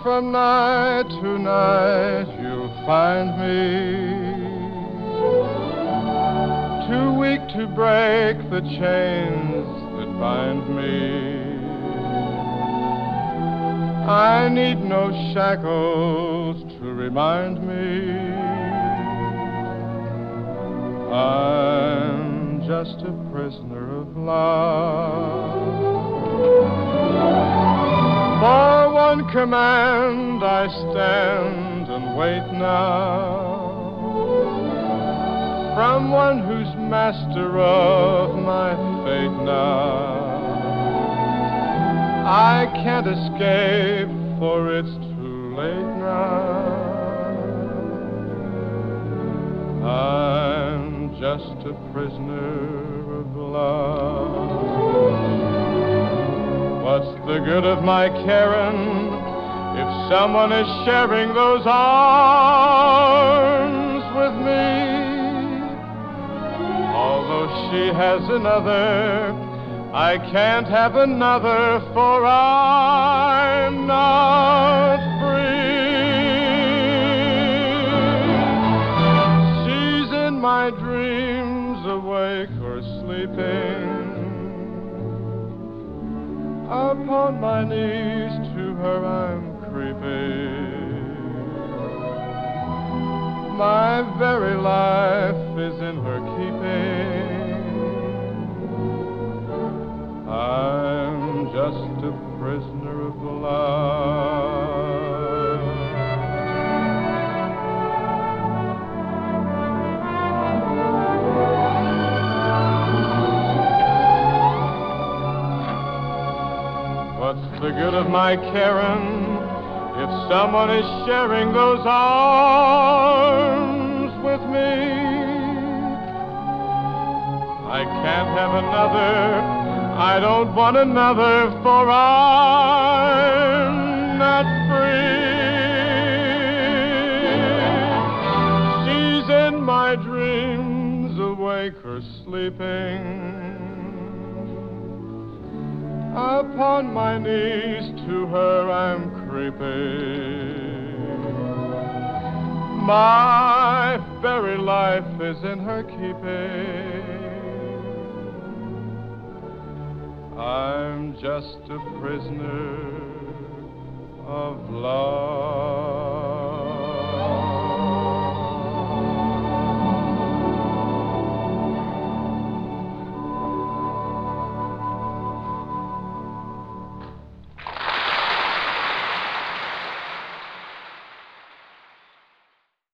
from night to night you'll find me too weak to break the chains that bind me. I need no shackles to remind me I'm just a prisoner of love. For one command I stand and wait now, from one who's master of my fate now. I can't escape, for it's too late now. I'm just a prisoner of love. What's the good of my caring if someone is sharing those arms with me? Although she has another, I can't have another, for I'm not free. She's in my dreams, awake or sleeping. Upon my knees to her I'm creeping. My very life is in her keeping. I'm just a prisoner of love. What's the good of my caring if someone is sharing those arms with me? I can't have another, I don't want another, for I'm not free. She's in my dreams, awake or sleeping. Upon my knees to her I'm creeping. My very life is in her keeping. I'm just a prisoner of love.